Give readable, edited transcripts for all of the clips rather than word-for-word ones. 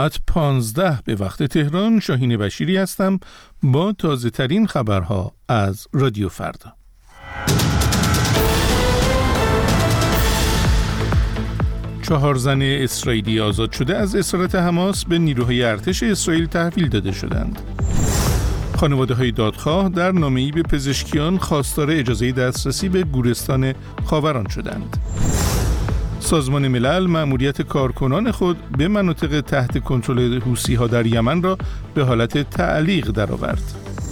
ساعت 15 به وقت تهران. شاهین بشیری هستم با تازه ترین خبرها از رادیو فردا. چهار زن اسرائیلی آزاد شده از اسارت حماس به نیروهای ارتش اسرائیل تحویل داده شدند. خانواده‌های دادخواه در نامه‌ای به پزشکیان خواستار اجازه دسترسی به گورستان خاوران شدند. سازمان ملل مأموریت کارکنان خود به مناطق تحت کنترل حوثی‌ها در یمن را به حالت تعلیق درآورد.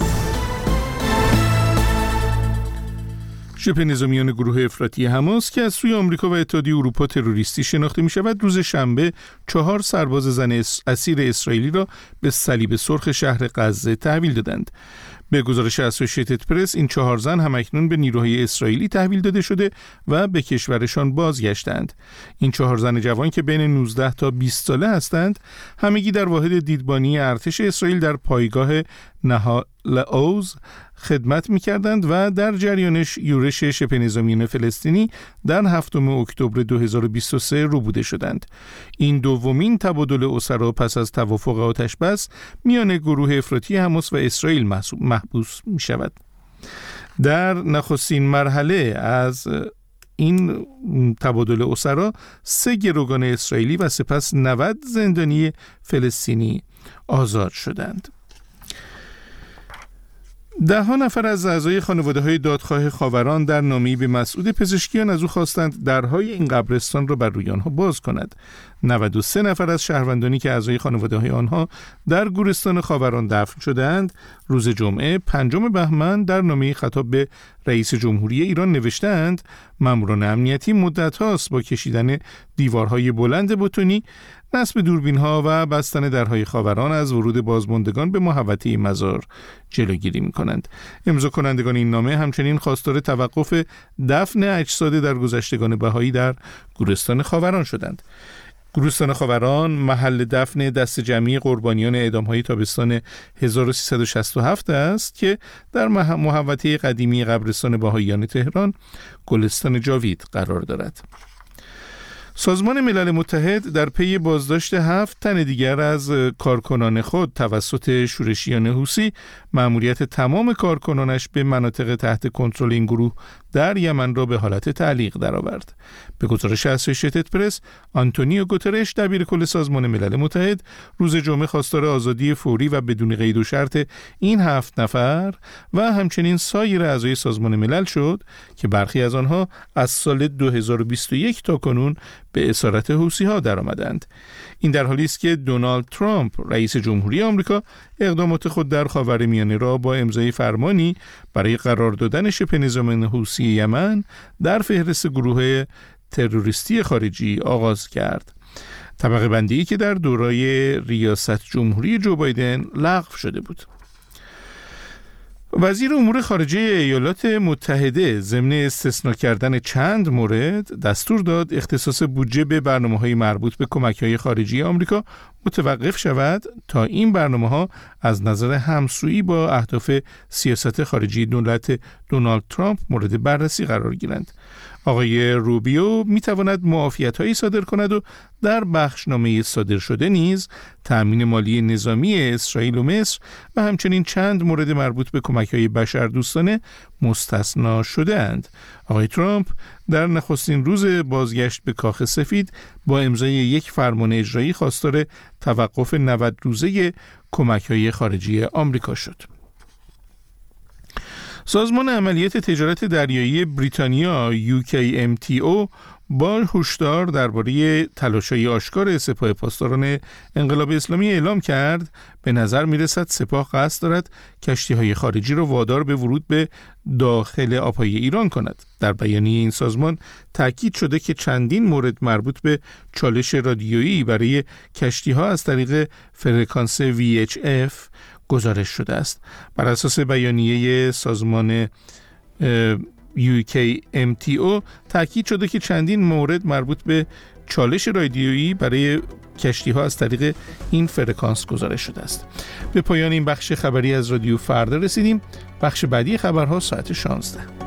شبه نظامیان گروه افراطی حماس که از سوی آمریکا و اتحادیه اروپا تروریستی شناخته می‌شود، روز شنبه 4 سرباز زن اسیر اسرائیلی را به صلیب سرخ شهر غزه تحویل دادند. به گزارش اسوسییتد پرس، این 4 زن همکنون به نیروهای اسرائیلی تحویل داده شده و به کشورشان بازگشتند. این 4 زن جوان که بین 19 تا 20 ساله هستند، همگی در واحد دیدبانی ارتش اسرائیل در پایگاه نهال-عوض خدمت می‌کردند و در جریان یورش شبه نظامیان فلسطینی در 7 اکتبر 2023 روبوده شدند. این دومین تبادل اسرا پس از توافق آتش‌بس میان گروه افراطی حماس و اسرائیل محبوس می‌شود. در نخستین مرحله از این تبادل اسرا 3 گروگان اسرائیلی و سپس 90 زندانی فلسطینی آزاد شدند. 10 نفر از اعضای خانواده‌های دادخواه خاوران در نامه‌ای به مسعود پزشکیان از او خواستند درهای این قبرستان را بر روی آنها باز کند. 93 نفر از شهروندانی که اعضای خانواده‌های آنها در گورستان خاوران دفن شدند، روز جمعه 5 بهمن در نامه‌ای خطاب به رئیس جمهوری ایران نوشتند ماموران امنیتی مدت هاست با کشیدن دیوارهای بلند بتونی، نصب دوربین‌ها و بستن درهای خاوران از ورود بازماندگان به محوطه مزار جلوگیری می‌کنند. امضا کنندگان این نامه همچنین خواستار توقف دفن اجساد درگذشتگان بهایی در گورستان خاوران شدند. گورستان خاوران محل دفن دست جمعی قربانیان اعدام‌های تابستان 1367 است که در محوطه قدیمی قبرستان بهاییان تهران، گلستان جاوید قرار دارد. سازمان ملل متحد در پی بازداشت 7 تن دیگر از کارکنان خود توسط شورشیان حوثی، مأموریت تمام کارکنانش به مناطق تحت کنترل این گروه در یمن را به حالت تعلیق درآورد. به گزارش اسوسییتد پرس، آنتونیو گوترش دبیرکل سازمان ملل متحد روز جمعه خواستار آزادی فوری و بدون قید و شرط این 7 نفر و همچنین سایر اعضای سازمان ملل شد که برخی از آنها از سال 2021 تا کنون به اسارت حوثی‌ها درآمدند. این در حالی است که دونالد ترامپ رئیس جمهوری آمریکا اقدامات خود در خاورمیانه را با امضای فرمانی برای قرار دادن شبه نظامیان حوثی یمن در فهرست گروه تروریستی خارجی آغاز کرد. طبقه بندی که در دورای ریاست جمهوری جو بایدن لغو شده بود. وزیر امور خارجه ایالات متحده ضمن استثناء کردن چند مورد دستور داد اختصاص بودجه به برنامه‌های مربوط به کمک‌های خارجی آمریکا متوقف شود تا این برنامه‌ها از نظر همسویی با اهداف سیاست خارجی دولت دونالد ترامپ مورد بررسی قرار گیرند. آقای روبیو میتواند معافیت‌هایی صادر کند و در بخشنامه صادر شده نیز تأمین مالی نظامی اسرائیل و مصر و همچنین چند مورد مربوط به کمک‌های بشردوستانه مستثنا شده‌اند. آقای ترامپ در نخستین روز بازگشت به کاخ سفید با امضای یک فرمان اجرایی خواستار توقف 90 روزه کمک‌های خارجی آمریکا شد. سازمان عملیات تجارت دریایی بریتانیا UKMTO با هشدار درباره تلاش‌های آشکار سپاه پاسداران انقلاب اسلامی اعلام کرد به نظر می‌رسد سپاه قصد دارد کشتی‌های خارجی را وادار به ورود به داخل آب‌های ایران کند. در بیانیه این سازمان تاکید شده که چندین مورد مربوط به چالش رادیویی برای کشتی‌ها از طریق فرکانس VHF گزارش شده است. بر اساس بیانیه سازمان UKMTO تاکید شده که چندین مورد مربوط به چالش رادیویی برای کشتی‌ها از طریق این فرکانس گزارش شده است. به پایان این بخش خبری از رادیو فردا رسیدیم. بخش بعدی خبرها ساعت 16.